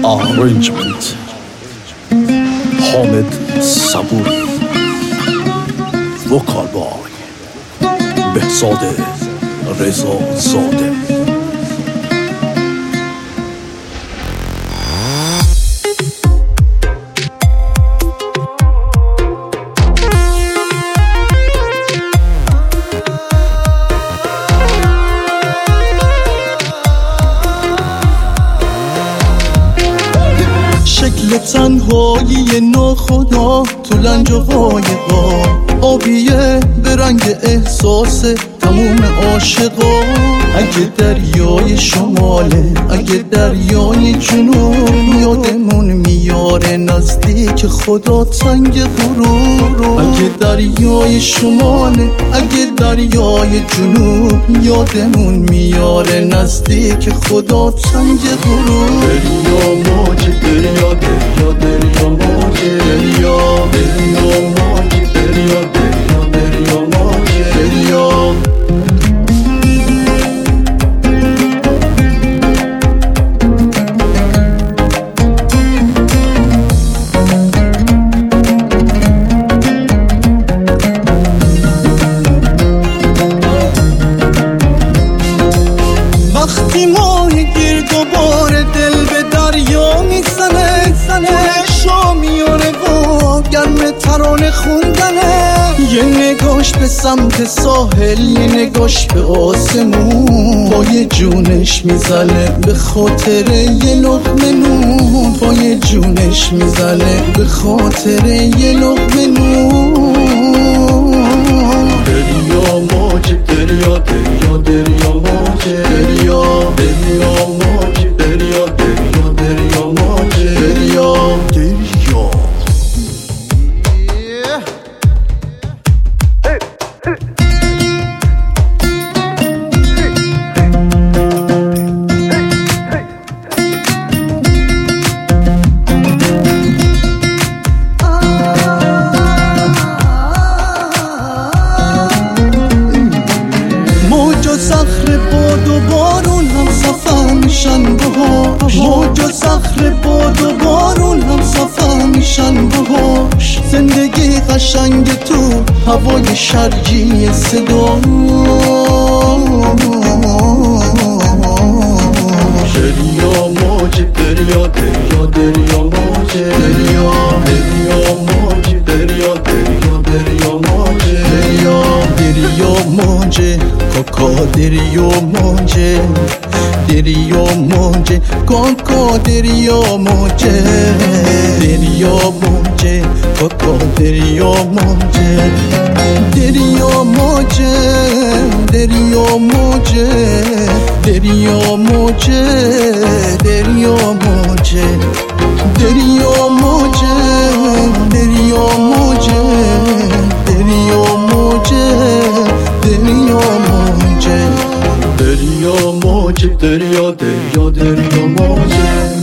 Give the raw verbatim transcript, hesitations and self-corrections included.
Arrangement حامد صبوری. وکال بای بهزاد رضا زاده. شکل تنهایی ناخدا تو لنج و قایقا، آبیه به رنگ احساس تموم عاشقا. اگه دریای شماله، اگه دریای جنوب، یادمون میاره نزدیک خدا تنگ غرور. اگه دریای شماله، اگه دریای جنوب، یادمون میاره نزدیک خدا تنگ غرور. دریا موج، دریا دریا دریا موج، دریا دریا موج، دریا دریا دریا موج، دریا. وقتی ماه گرد و بار دل به دریا میزنه، شا میاره و گرم ترانه خوندنه. یه نگاش به سمت ساحل، یه نگاش به آسمون، پای جونش میزنه به خاطر یه لقمه نون، پای جونش میزنه به خاطر یه لقمه نون. دریا موج، دریا دریا دریا موج، دریا دریا موج، دریا دریا دریا موج، دریا دریا. موج و صخره باد و بارون هم سفر میشن باهاش، موج و صخره باد و بارون هم سفر میشن باهاش. زندگی قشنگ تو هوای شرجی صدا. دریا موج، دریا دریا دریا موج، دریا دریا موج، دریا دریا دریا موج، دریا دریا موج. کاکا دریا موج، دریا موج، کاکا دریا موج، دریا موج، کاکا دریا موج، دریا موج، دریا موج، دریا موج، دریا موج، دریا موج، دریا موج، دریا موج، دریا موج، دریا موج، دریا دریا دریا موج.